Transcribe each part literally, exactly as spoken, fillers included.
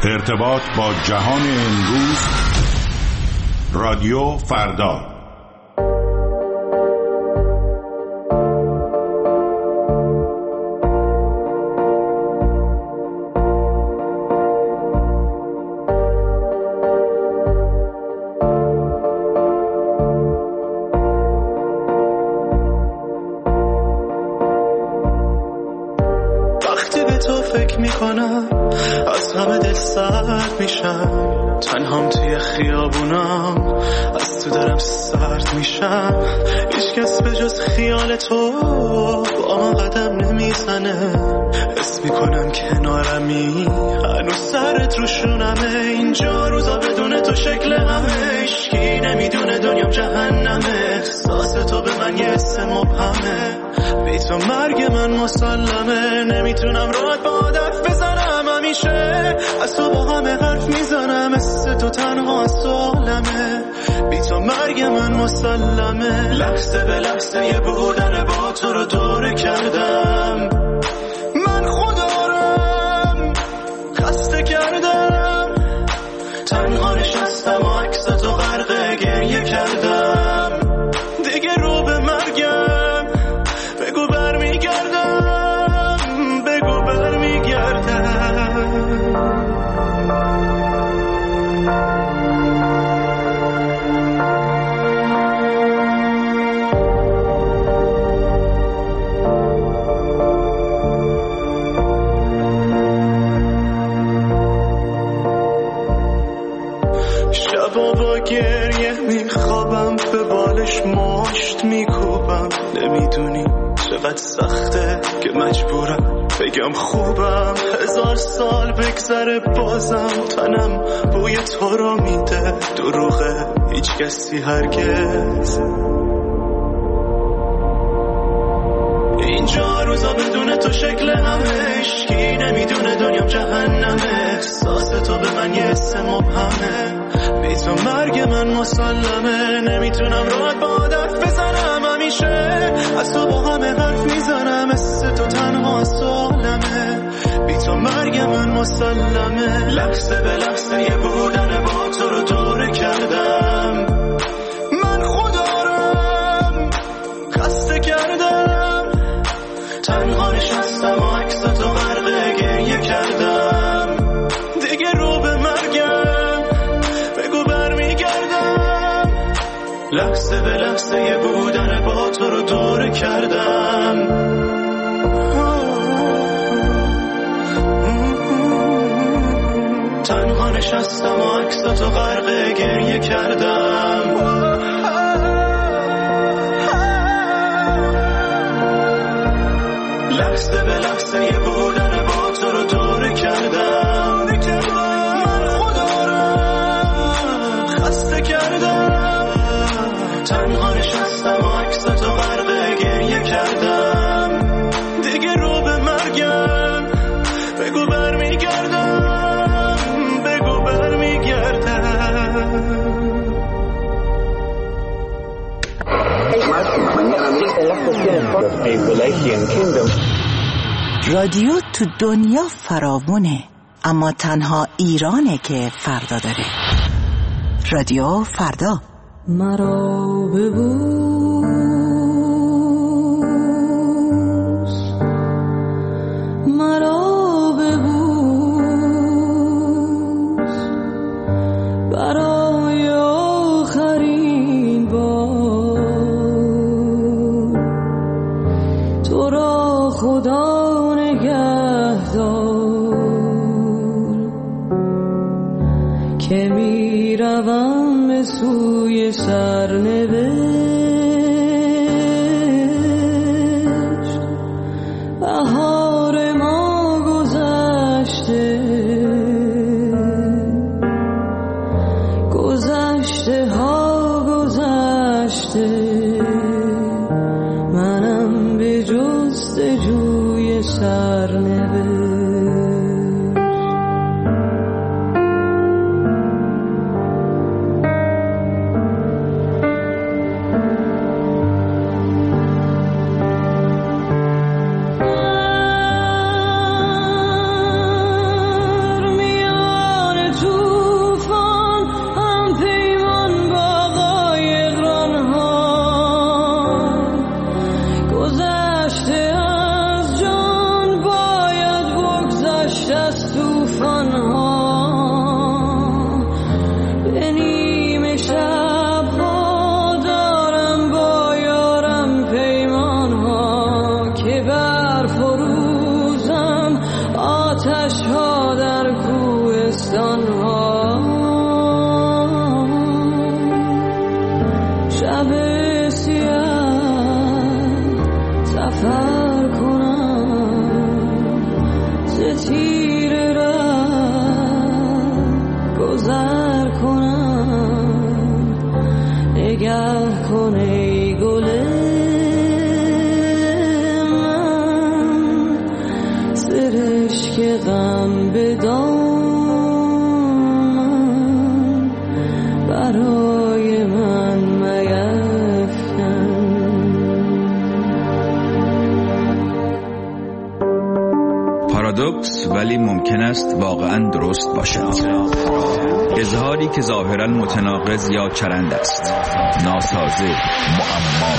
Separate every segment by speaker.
Speaker 1: ارتباط با جهان امروز، رادیو فردا.
Speaker 2: وقتی به تو فکر میکنم از همه دل سرد میشم، تنهام توی خیابونم از تو دارم سرد میشم. هیچ کس به جز خیال تو با من قدم نمیزنه، حس میکنم کنارمی هنوز سرت روشونمه. اینجا روزا بدون تو شکل همه، هیچکی نمیدونه دنیام جهنمه. احساس تو به من یه حس مبهمه، بی تو مرگ من مسلمه. نمیتونم راحت با حرف بزنم، همیشه از تو با همه حرف میزنم. مثل تو تنها از تو عالمه، بی تو مرگ من مسلمه. لحظه به لحظه یه بودن با تو رو دوره کردم، من خودارم خسته کردم. تنها نشستم و عکس تو غرق گریه کردم. دیگه رو به مرگم بگو برمیگردم، بگو برمیگردم. شبا با گریه میخوابم، به بالش مشت میکوبم. نمیدونی چقدر سخته که مجبورم بگم خوبم. هزار سال بگذره بازم تنم بوی تو رو میده. دروغه هیچ کسی هرگز اینجا روزا بدون تو شکل همه، هیچکی نمیدونه دنیام جهنمه. احساس تو به من یه حس مبهمه، بی تو مرگ من مسلمه. نمیتونم راحت با حرف بزنم، همیشه از تو با همه حرف میزنم. مثل تو تنها از تو عالمه، بی تو مرگ من مسلمه. لحظه به لحظه یه بودن با تو رو دوره کردم، من خودارم خسته کردم. تنها نشستم و عکس تو غرق گریه کردم. دیگه رو به مرگم بگو برمیگردم. لحظه به لحظه یه بودن با تو رو دوره کردم. تنها نشستم و عکس تو غرق گریه کردم. لحظه به لحظه یه بودن با تو رو دوره کردم. من خودارم خسته کردم. تنها نشستم و عکس تو غرق گریه کردم. دیگه رو به مرگم بگو برمیگردم، بگو برمیگردم.
Speaker 3: رادیو تو دنیا فراوونه، اما تنها ایرانه که فردا داره. رادیو فردا.
Speaker 4: مرا ببوس، مرا ببوس، برای آخرین بار. تو را خدا نگهدار که می روم به سوی سرنوشت. بهار ما گذشته، گذشته ها گذشته. منم به جستجوی سرنوشت. از توفان‌ها به نیمه شب‌ها دارم با یارم پیمان‌ها که برفروزم آتش‌ها در کوهستان‌ها. شب سیاه سفر کنم ز تیر ره گذر کنم. نگه کن ای گل من سرشک غم به دامن برای من میفکن.
Speaker 5: پارادوکس ولی ممکن است واقعا درست باشد. اظهاری که ظاهرا متناقض یا چرند است، ناسازه، معما.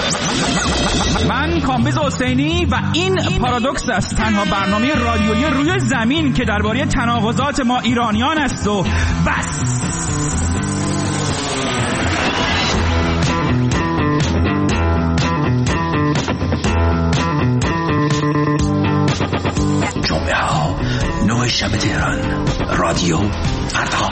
Speaker 6: من کامبیز حسینی و این پارادوکس است، تنها برنامه رادیویی روی زمین که درباره تناقضات ما ایرانیان است و بس.
Speaker 7: جمعه ها نه شب تهران، رادیو فردا.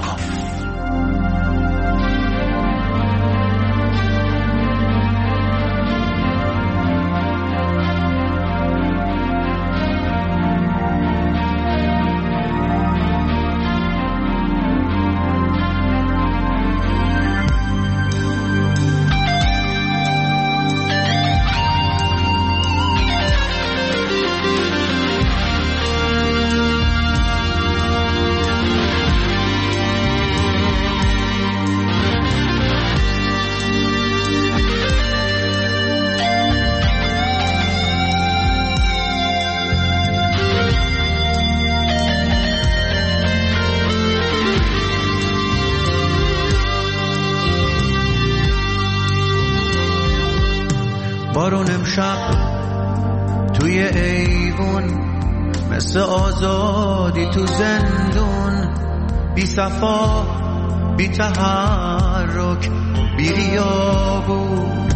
Speaker 2: بارون امشب توی ایوون مثل آزادی تو زندون، بی صفا بی تحرک بی ریابون.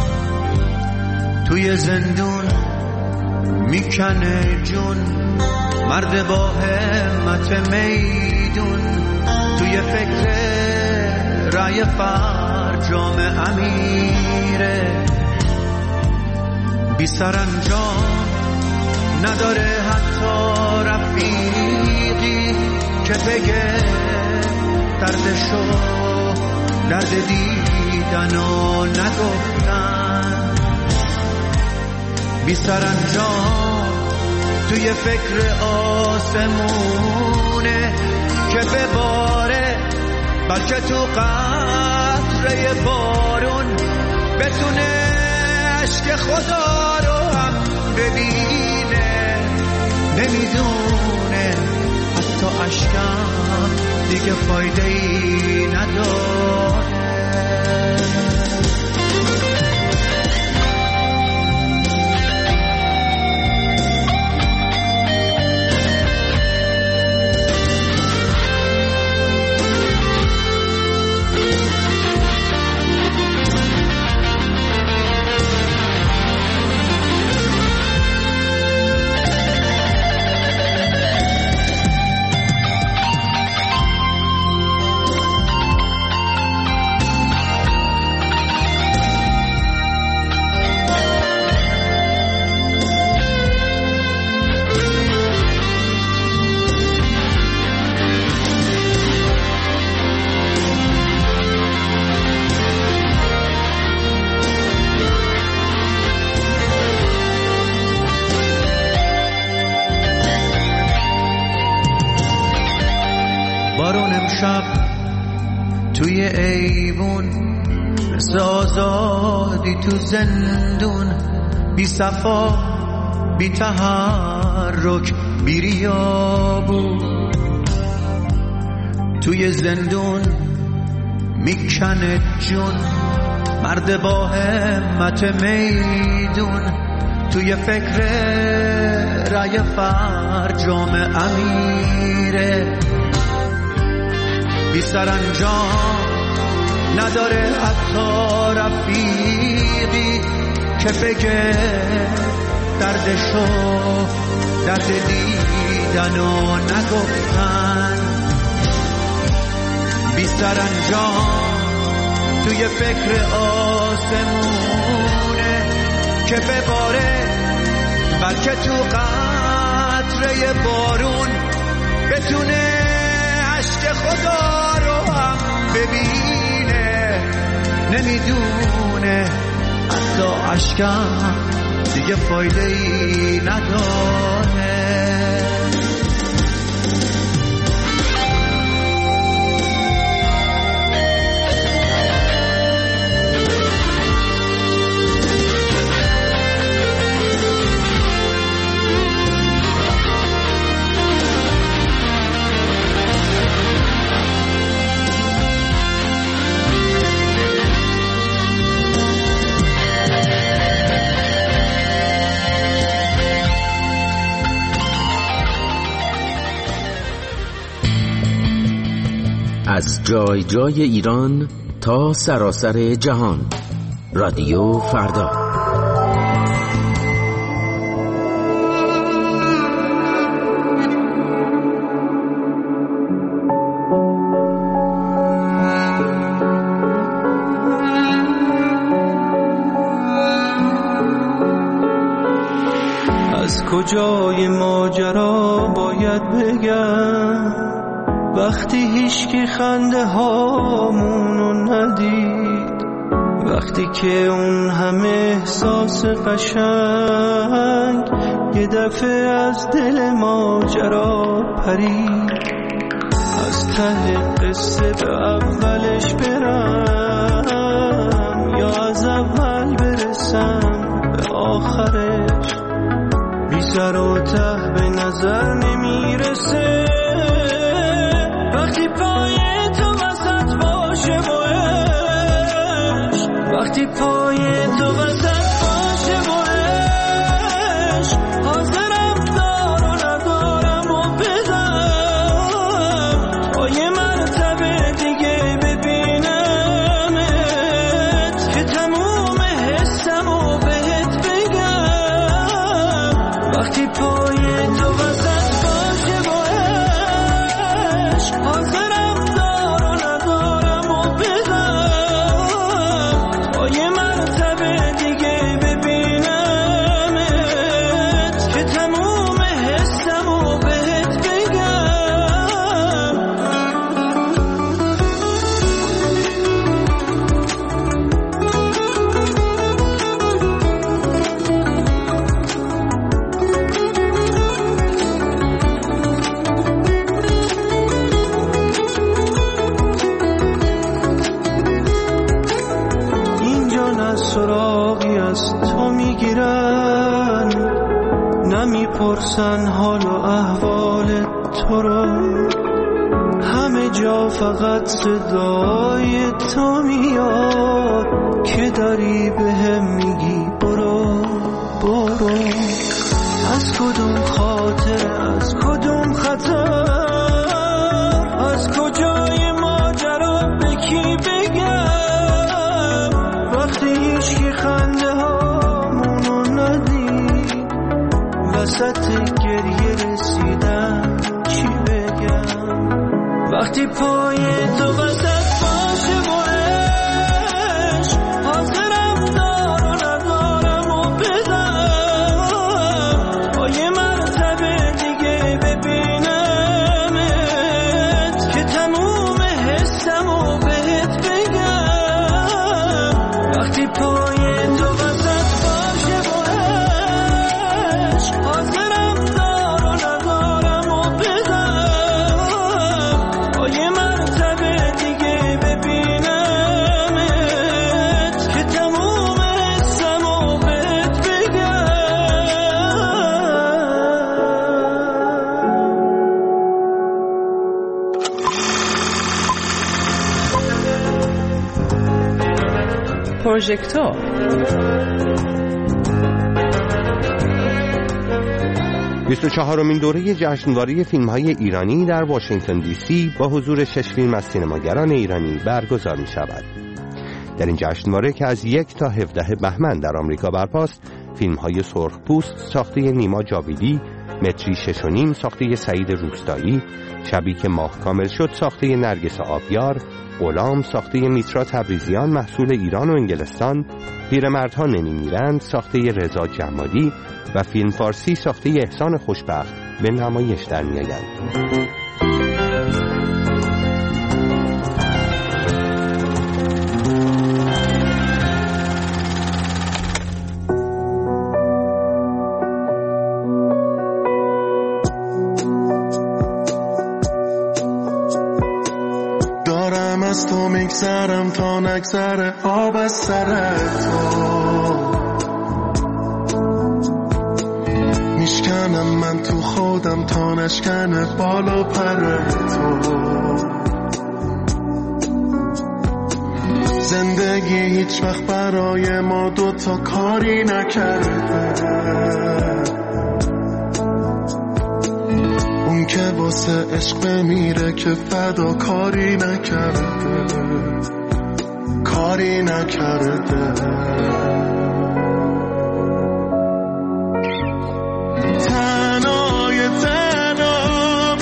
Speaker 2: توی زندون میکنه جون مرد با همت میدون، توی فکر رای فرجام امیره، بی سرانجام نداره حتی رفیقی که بگه دردشو درد دیدن و نگفتن. بی سرانجام توی فکر آسمونه که بباره، بلکه تو قطره بارون بتونه عشق خدا رو هم ببینه. نمیدونه حتی عشقم دیگه فایده ای نداره. بارون امشب توی ایوون مثل آزادی تو زندون، بی صفا بی تحرک بی ریابون. توی زندون میکنه جون مرد با همت میدون،
Speaker 8: توی فکر رای فرجام امیره، بی سرانجام نداره حتی رفیقی که بگه دردشو، درد دیدن و نگفتن. بی سرانجام توی فکر آسمونه که بباره، بلکه تو قطره بارون بتونه عشق خدا رو هم ببینه. نمیدونه حتی عشقم دیگه فایده‌ای نداره.
Speaker 9: از جای جای ایران تا سراسر جهان، رادیو فردا.
Speaker 2: از کجای ماجرا باید بگم وقتی هیچکی خنده هامونو ندید، وقتی که اون همه احساس قشنگ یه دفعه از دل ماجرا پرید. از ته قصه به اولش برم یا از اول برسم به آخرش، بی سر و ته به نظر نمیرسه. وقتی پای تو وسط باشه و عشق، وقتی پای تو وسط باشه و عشق، حاضرم دار و ندارم و بدم تا یه مرتبه دیگه ببینمت که تموم حسم و بهت بگم. وقتی پای تو وسط باشه و عشق، حاضرم دار و ندارم و بدم تا یه مرتبه دیگه ببینمت که تموم حسم و بهت بگم. اینجا نه سراغی از تو میگیرن، نمیپرسن حال و احوال تو رو، همه جا فقط صدای تو میاد که داری بهم میگی برو برو. از کدوم خاطر، از کدوم خطر، از کجای ماجرا به کی بگم؟ وقتی هیچکی خنده هامونو ندید، وسط گریه رسیدم چی بگم؟ وقتی پای تو وسط باشه و عشق، حاضرم دار و ندارم و بدم تا یه مرتبه دیگه ببینمت که تموم حسم و بهت بگم. وقتی پای تو وسط باشه و عشق، حاضرم دار و ندارم و بدم تا یه مرتبه دیگه ببینمت که تموم حسم و بهت بگم.
Speaker 10: پروژکتور بیست و چهارمین دوره جشنواره فیلم‌های ایرانی در واشنگتن دی سی با حضور شش فیلم از سینماگران ایرانی برگزار می‌شود. در این جشنواره که از یک تا هفده بهمن در آمریکا برپاست، فیلم‌های سرخپوست ساخته نیما جاویدی، متری شش و نیم ساخته سعید روستایی، شبی که ماه کامل شد ساخته نرگس آبیار، غلام ساخته میترا تبریزیان محصول ایران و انگلستان، پیرمردها نمیمیرند ساخته رضا جمالی و فیلم فارسی ساخته احسان خوشبخت به نمایش در می‌آیند.
Speaker 2: از تو میگذرم تا نگذره آب از سر تو، میشکنم من تو خودم تا نشکنه بالا پر تو. زندگی هیچ وقت برای ما دوتا کاری نکرده، اون که واسه عشق بمیره که فدا کاری نکرده، کاری نکرده. تنهای تنام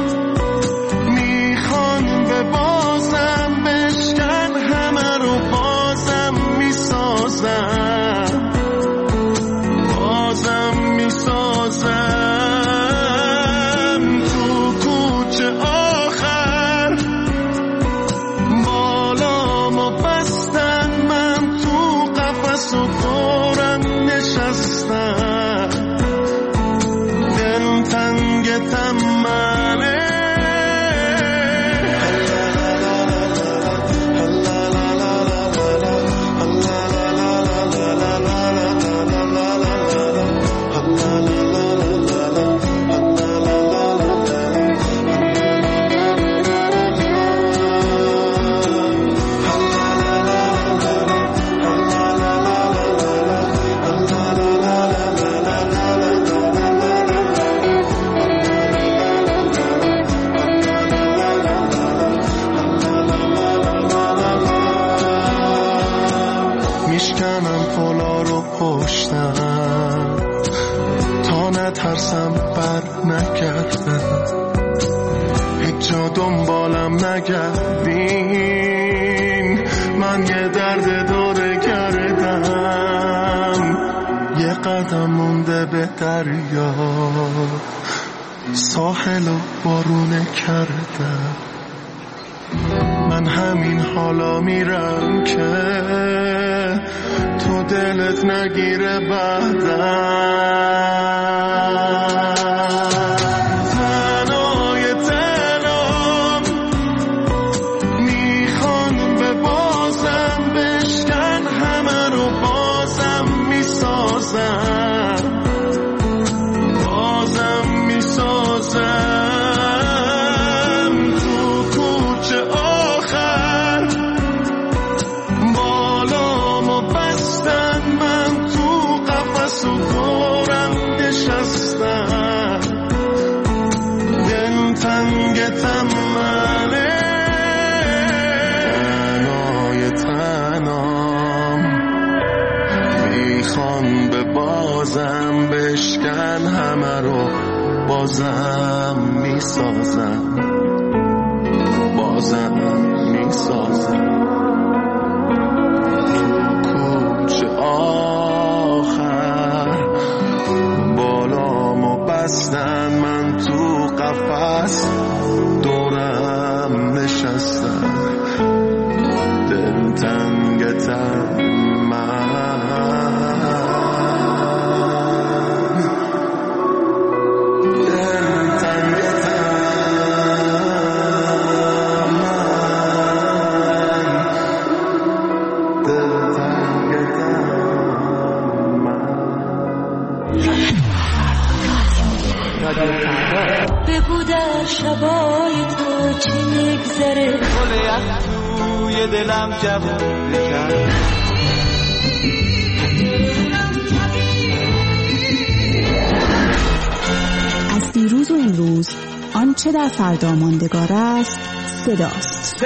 Speaker 2: میخوان به بازم بشکن، همه رو بازم میسازم، بازم میسازم. میشکنم پولا رو پشتم تا نترسم بر نگردم، هیچ جا دنبالم نگردین، من یه درد داره کردم، یه قدم مونده به دریا، ساحل و بارونه کردم. من همین حالا میرم که تو دلت نگیره بعدم. تنهای تنام میخوان به بازم بشکن، همه رو بازم میسازم، بازم میسازم. بازم بشکن، همه رو بازم میسازم، بازم میسازم. کوچه آخر بالامو بستن، من تو قفس دورم نشستن، دل تنگ تن
Speaker 4: بگو در شبای تو چی میگذره،
Speaker 8: گل یخ توی دلم جوون بکن.
Speaker 11: دیروز و امروز، آنچه در فردا ماندگار است صداست.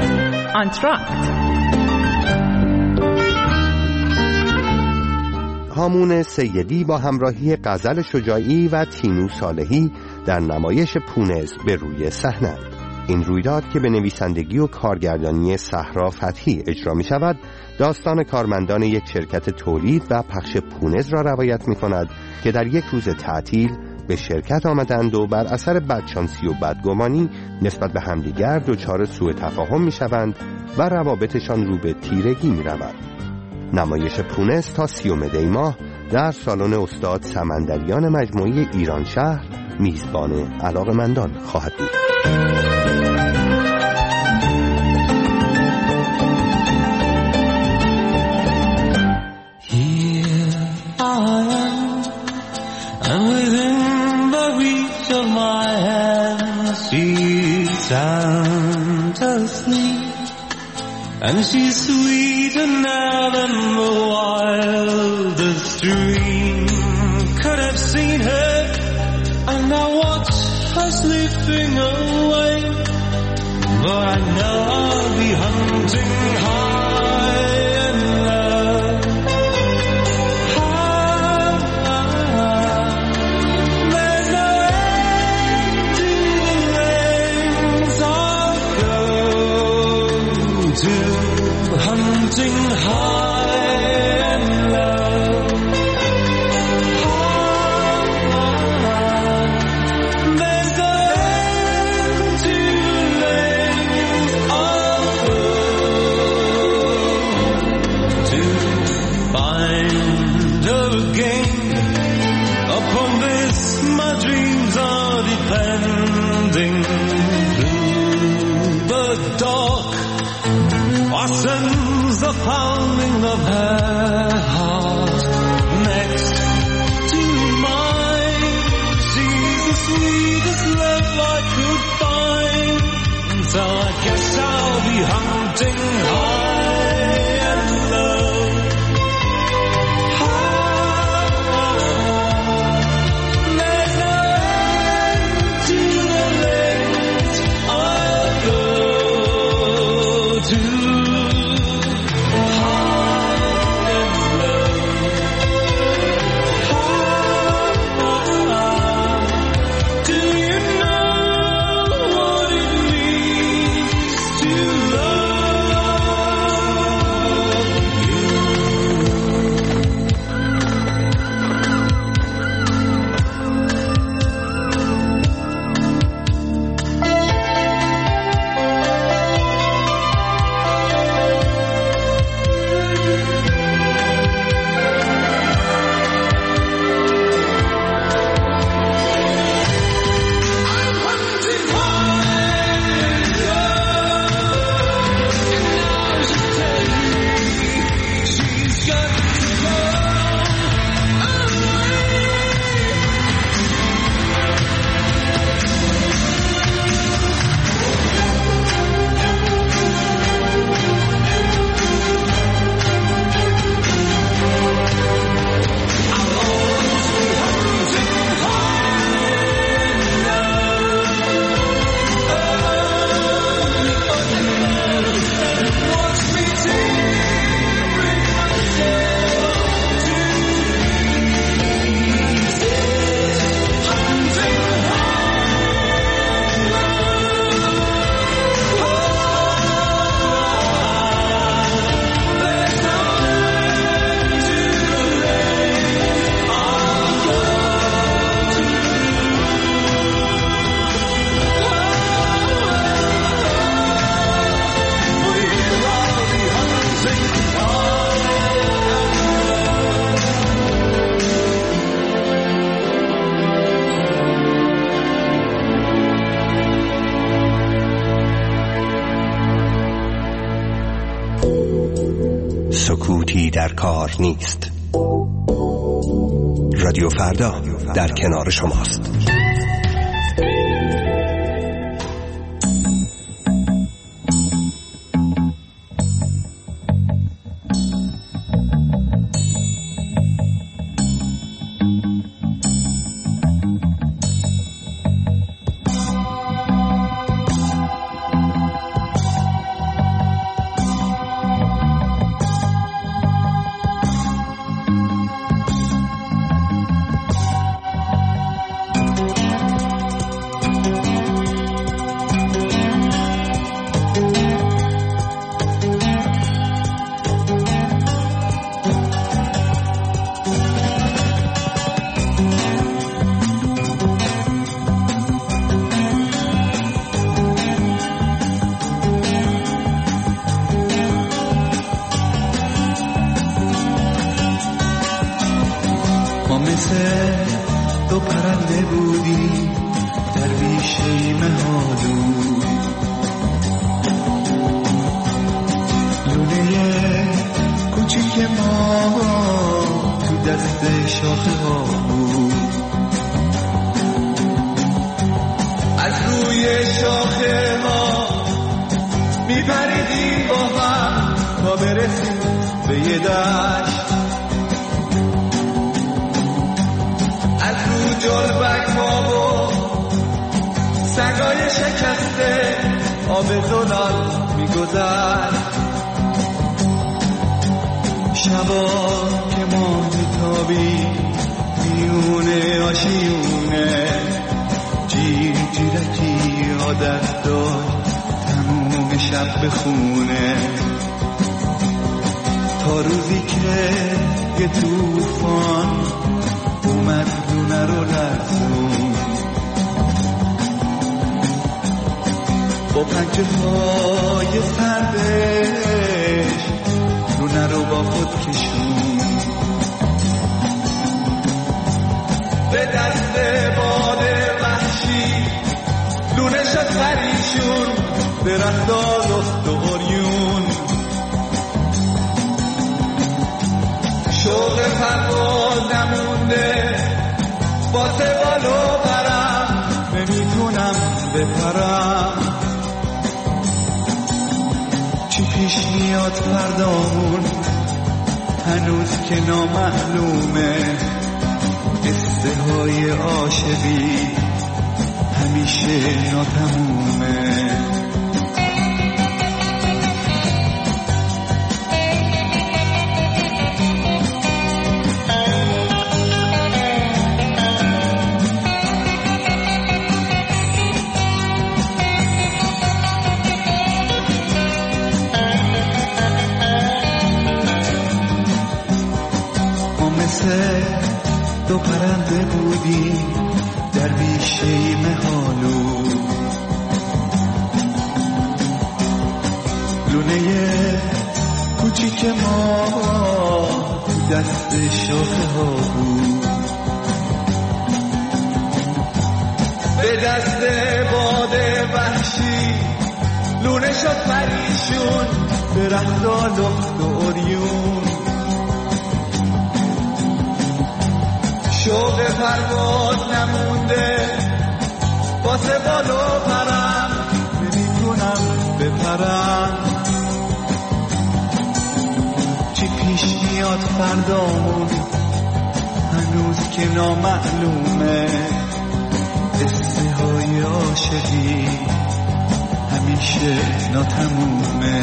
Speaker 10: آنتراکت. هامون سیدی با همراهی غزل شجاعی و تینو صالحی در نمایش پونز به روی صحنه. این رویداد که به نویسندگی و کارگردانی صحرا فتحی اجرا می شود، داستان کارمندان یک شرکت تولید و پخش پونز را روایت می کند که در یک روز تعطیل به شرکت آمدند و بر اثر بدشانسی و بدگمانی نسبت به همدیگر دچار سوء تفاهم می شوند و روابطشان رو به تیرگی می رود. نمایش پونز تا سیوم دی ماه در سالن استاد سمندریان مجموعه ایران شهر میزبان علاقه‌مندان خواهد بود.
Speaker 2: And she's sweeter now than the wildest dream could have seen her. And I watch her slipping away, but I know I'll be hunting high and low. High, there's no end to the lengths I'll go to. Hunting high and low, high, there's no end to length I'll go to find her again. Upon this my dreams are depending. Through the dark sends the pounding of her heart next to mine. She's the sweetest love I could find, so I guess I'll be hunting high and low. High, there's no end to the lengths I'll go to.
Speaker 10: سکوتی در کار نیست. رادیو فردا در کنار شماست.
Speaker 2: دو پرنده بودی در بیشه مهالو، لونه کوچیک ما تو دست شاخه ها بود. از روی شاخه ها میپریدیم با هم تا برسیم به یه دشت. از رو جلبک ها و سگای شکسته آب زلال میگذشت. شبا که ما میتابی میونه آشیونه، جیر جیرکی عادت داشت تموم شب بخونه، تا روزی که یه توفان اومد لونه رو لرزون. با پنجه های سردش لونه رو با خود کشون، به دست باد وحشی لونه شد پریشون، درختا لخت و عریون. شوق پرواز نمونده واسه بالو برم، نمیتونم بپرم. چی پیش میاد فردامون هنوز که نامعلومه، قصه های عاشقی همیشه ناتمومه. دو پرنده بودی در بیشه مهالو، لونه کوچیک ما دست شاخه ها بود. به دست باد وحشی لونه شد پریشون، درختا لخت و عریون. شوق پرواز نمونده واسه بالو پرم، نمیتونم بپرم. چی پیش میاد فردامون هنوز که نامعلومه، قصه های عاشقی همیشه ناتمومه.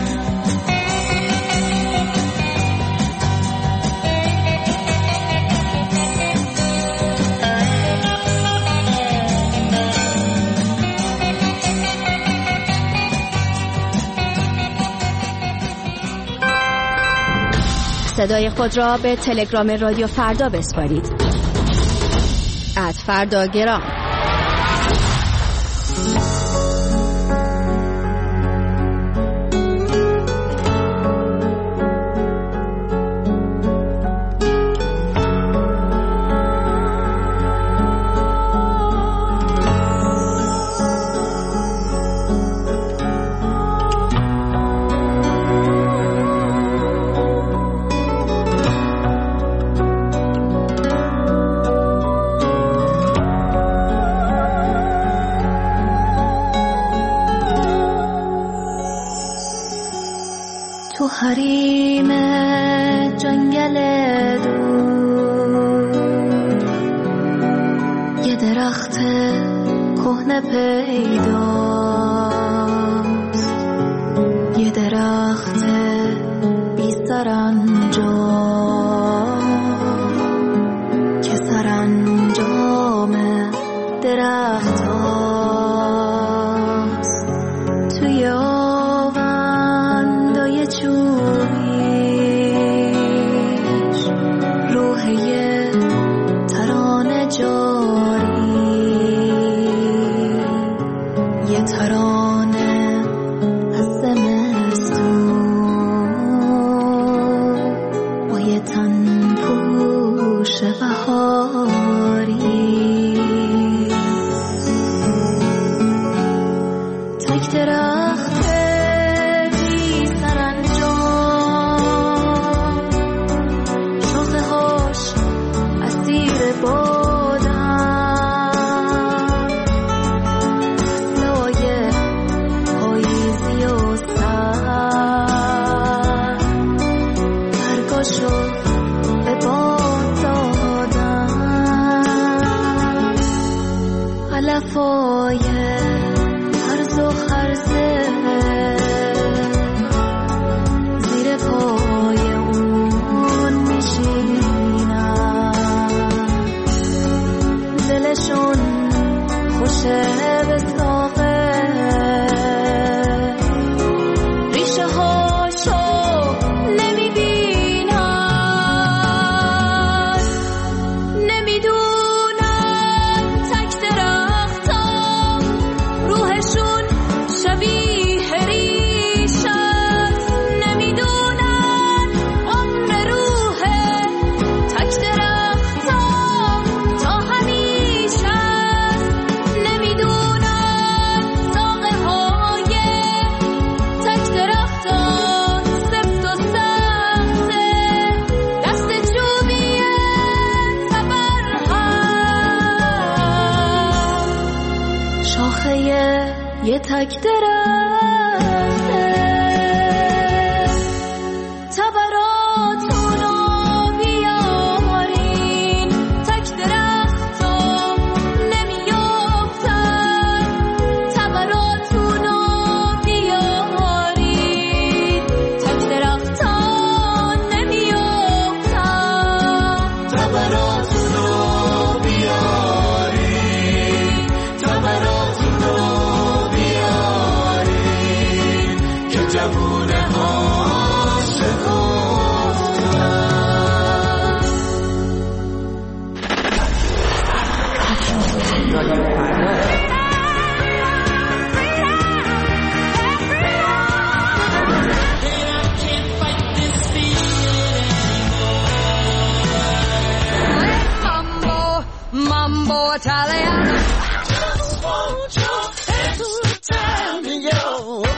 Speaker 12: صدای خود را به تلگرام رادیو فردا بسپارید. ات فرداگرام.
Speaker 4: تو حریم جنگل دور یه درخت کهنه پیداست، یه درخت بی سرانجام که سرانجام درخت هاست. توی آوندای چوبیش روح یه ترانه جاری، یه ترانه از زمستون با یه تن پوش بهار. صفای هرز و خرزه زیر پای اون میشینم، دلشون خوشه به ساقه ریشه هاشو نمیبینن، نمیدونن تک درختان روحشون شبیه ریشت، نمیدونن عمر روح تک درختان تا همیشه، نمیدونن ساقه های تک درختان سفت و سخته، دست چوبیه تبرهم شاخه یه تک درخته، تبراتونو بیارین تک درختان نمیافتن، تبراتونو بیارین تک درختان نمیافتن، تبراتونو بیارین، تبراتونو بیارین که جوونه ها Mambo Italiano. Just want your hands to tell me yo.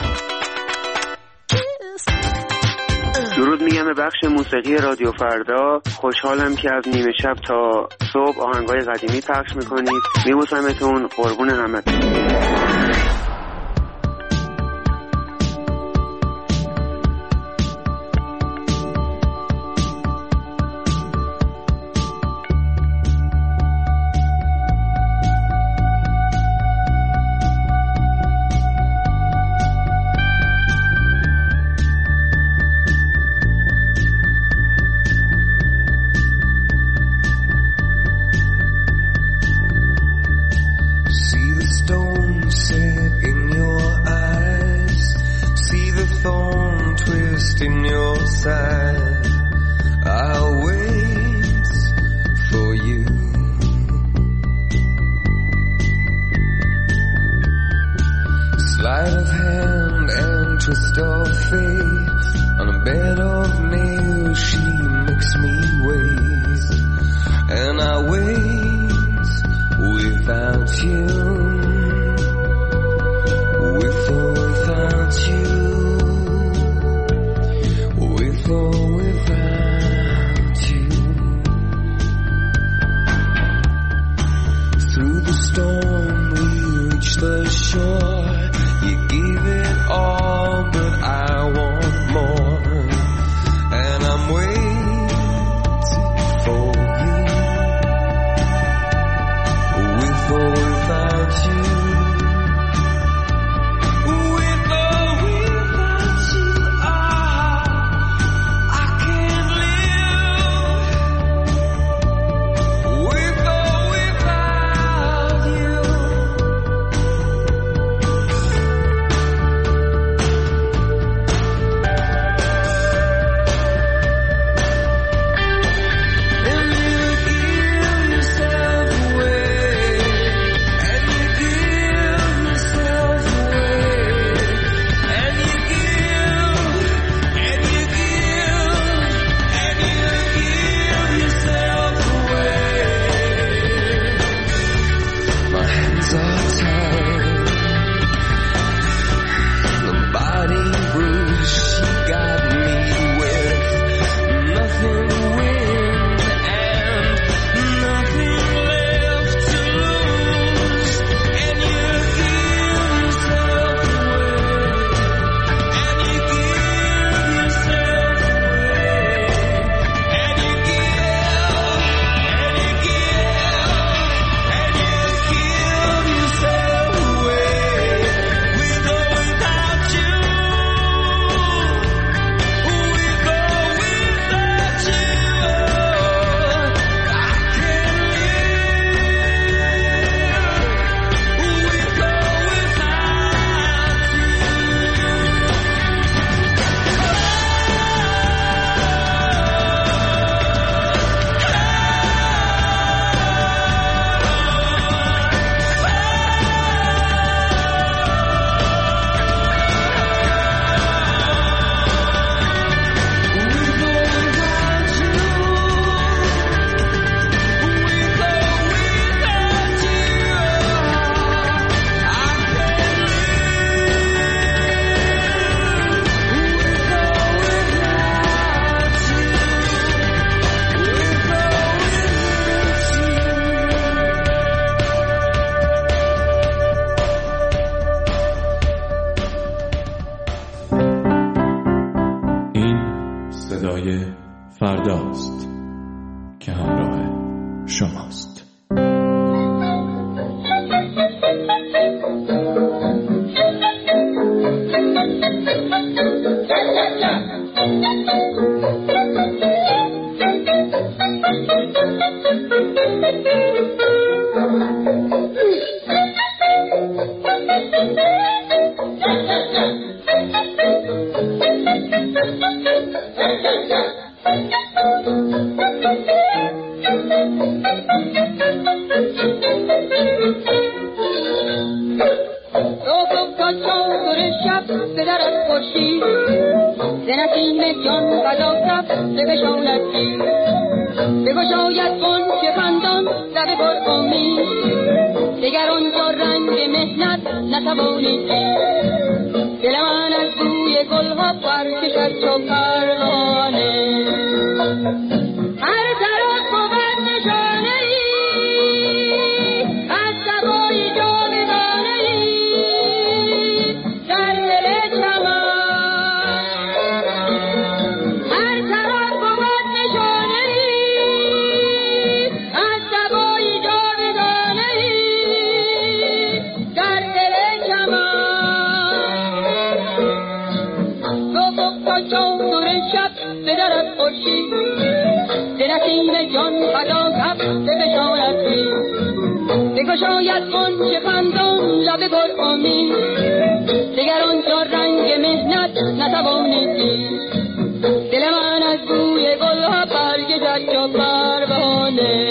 Speaker 13: درود میگم به بخش موسیقی رادیو فردا. خوشحالم که از نیمه شب تا صبح آهنگای قدیمی پخش میکنید. میبوسمتون، قربون همتون.
Speaker 14: به در از خورشید ز نسیم جان فضا کف بگشاید گیر بگشاید غنچه خندان لب پر امید دگر آنجا رنگ محنت نتوانید دید دل من از روی گلها برکشد چو پروانه هر طرف بود نشانه ای از سبای جاودانه ای در دل چمن هر طرف بود نشانه ای از سبای جاودانه ای در دل چمن تو گفتا چون شب به در از خورشید ز نسیم جان فضا کف بگشاید گیر بگشاید غنچه خندان لب پر امید دگر آنجا رنگ محنت نتوانید دید دل من از بوی گلها برگشد چو پروانه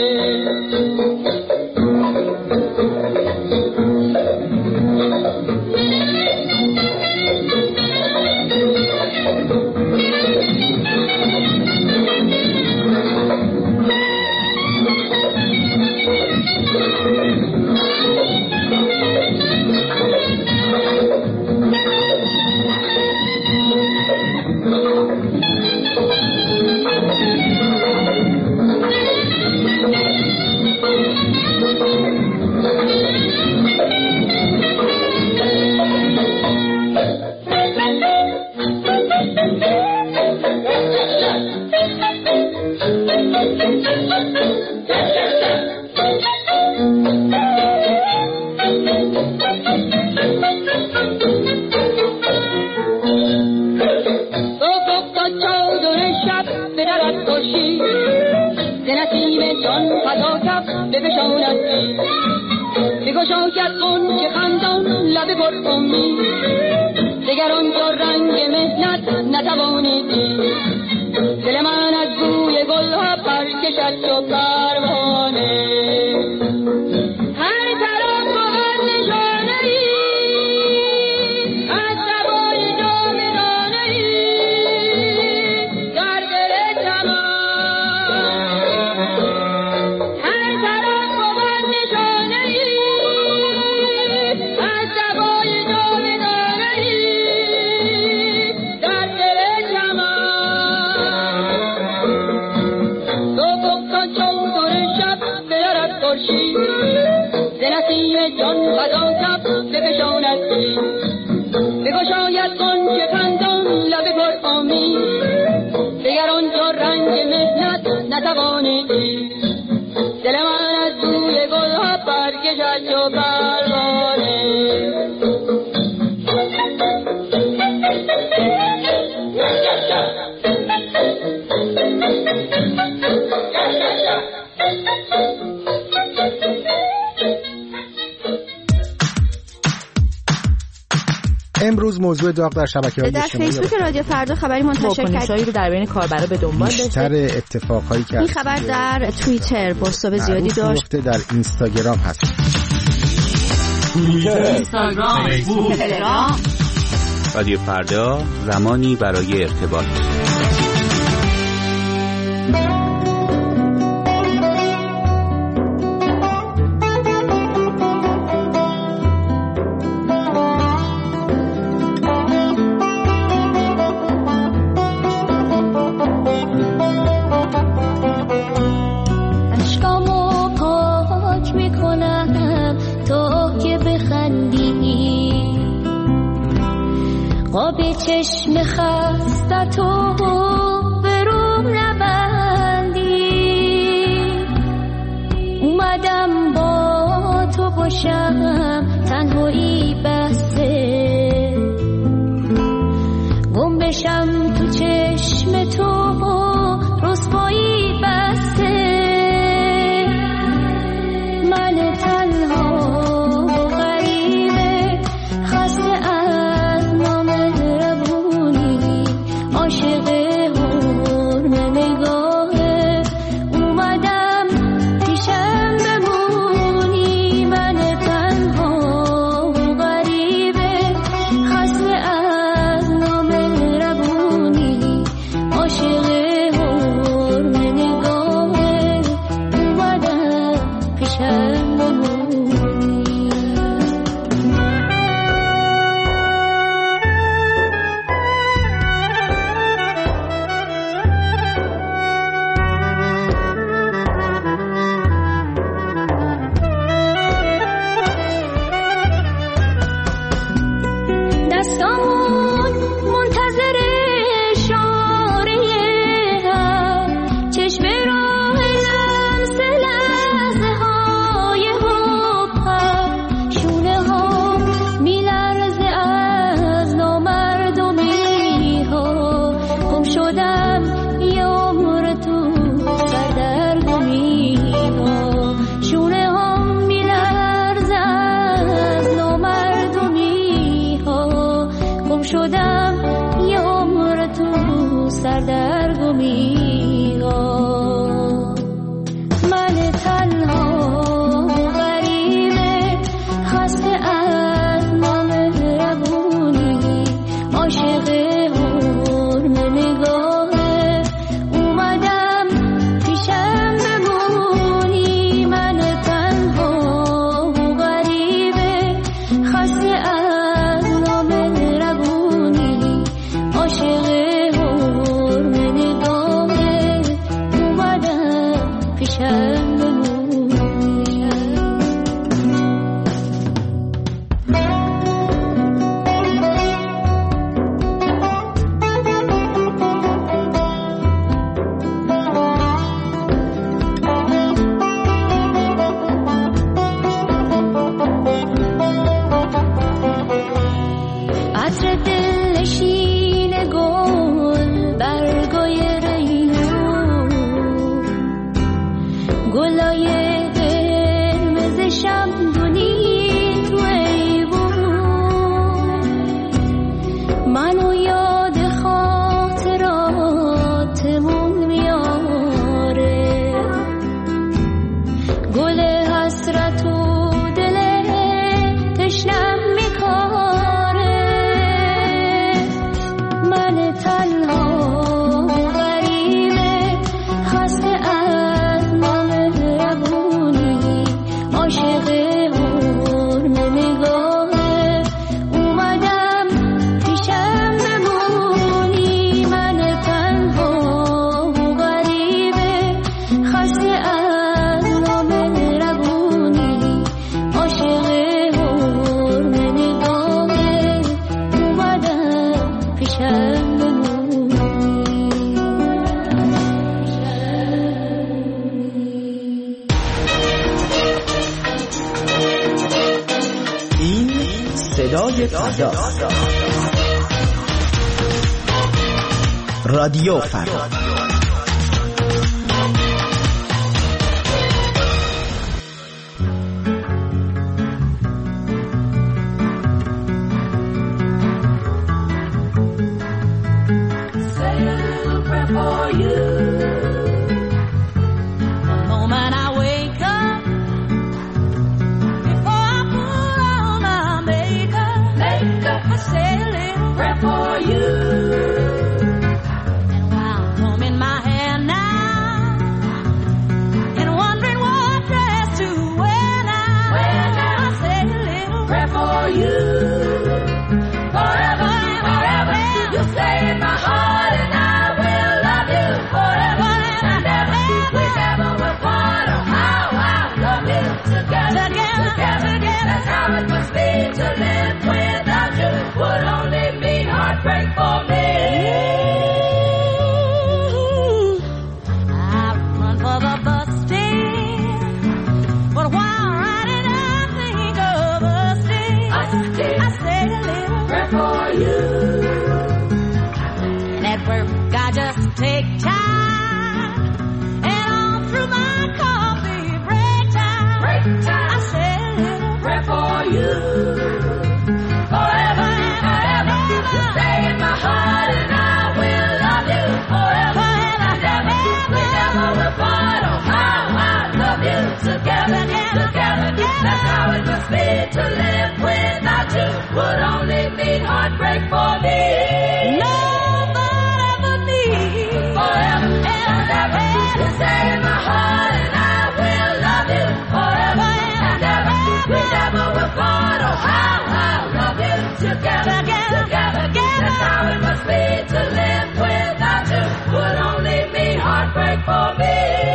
Speaker 14: بگشاید غنچه خندان لب پر امید دگر آنجا رنگ محنت نتوانید دید دل من از بوی گلها برکشد چو پروانه هر طرف بود نشانه ای از سبای جاودانه ای در دل چمن ز نسیم جان فضا کف بگشاید گیر بگشاید غنچه خندان لب پر امید دگر آنجا رنگ محنت نتوانید دید دل من از بوی گلها برکشد چو پروانه
Speaker 15: امروز موضوع داغ در شبکه‌های
Speaker 12: در
Speaker 15: اجتماعی
Speaker 12: فیسبوک رادیو فردا خبری منتشر کرد.
Speaker 16: واکنش‌هایی رو در بین کاربرا به دنبال داشته.
Speaker 15: بیشتر اتفاقهایی که
Speaker 12: این خبر در توییتر بازتاب زیادی داشت.
Speaker 15: در اینستاگرام هست.
Speaker 17: توییتر، اینستاگرام، فیسبوک، تلگرام.
Speaker 18: رادیو فردا زمانی برای ارتباط.
Speaker 19: چشم خسته تو به روم نبندی اومدم با تو باشم تنهایی بسته گم بشم تو چشم تو رسوایی بسته من تنها پیشم بمونی من تنها و غریبه پیشم بمونی. دستامون منتظر اشاره هم، چشم راه لمس لحظه های حب هم، شونه ها میلرزه از نامردمی ها، گم شدم یه عمر تو سردرگمی ها، شونه ها میلرزه از نامردمی ها، گم شدم یه عمر تو سردرگمی ها. من تنها غریبه خسته از نامهربونی، عاشق حرم نگاهه اومدم پیشم بمونی. من تنها غریبه خسته از نامهربونی، عاشق حرم نگاهه اومدم پیشم بمونی. عطر دلنشین گل برگای ریحون، گلای قرمز شمدونی تو ایوون، منو یاد خاطراتمون میاره، گل حسرت و دل تشنم میکاره. من تنها غریبه خسته از نامهربونی، عاشق حرم نگاهه اومدم پیشم بمونی. من تنها غریبه خسته از نامهربونی، عاشق حرم نگاهه اومدم پیشم بمونی.
Speaker 20: این صدای فرداست. رادیو فردا.
Speaker 4: For you, the moment I wake up, before I put on my makeup, makeup, I say a little prayer for you. And while I'm combing my hair now, and wondering what dress to wear now, wear now, I say a little prayer for you. Forever and forever, you stay in my heart, and I forever and ever, we never will part. Oh, how I love you together, together, together. That's how it must be to live without you. Would only mean heartbreak for me. I run for the bus stand, but while riding I think of us still. I say a little prayer for you. And at work I just take time, and all through my coffee break time, break time, I say a little prayer for you. Forever and forever, you stay in my heart, and I will love you forever and ever. We never will part. Oh, how I love you together, together. That's how it must be to live without you. Would only mean heartbreak for me. Nobody but me. Forever and ever, you stay in my heart, and I will love you forever and for me.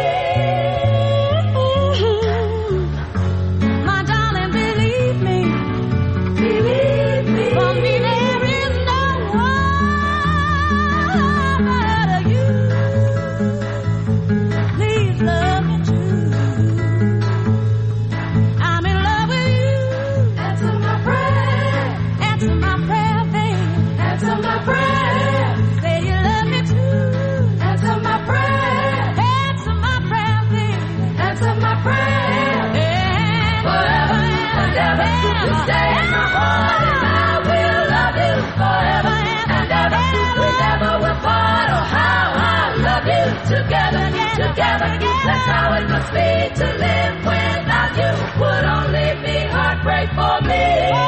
Speaker 4: Together, together, that's how it must be to live without you. Would only be heartbreak for me.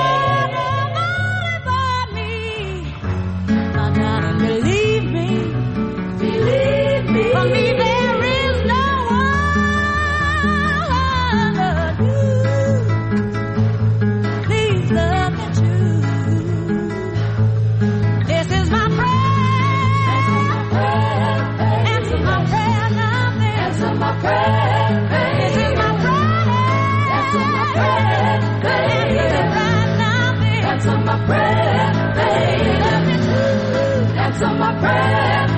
Speaker 4: My darling, believe me, believe me. For me, there is no one but you. Please love me true. This is my prayer. My prayer, this is my prayer. Answer my prayer, baby. Answer my prayer, baby. Answer my prayer.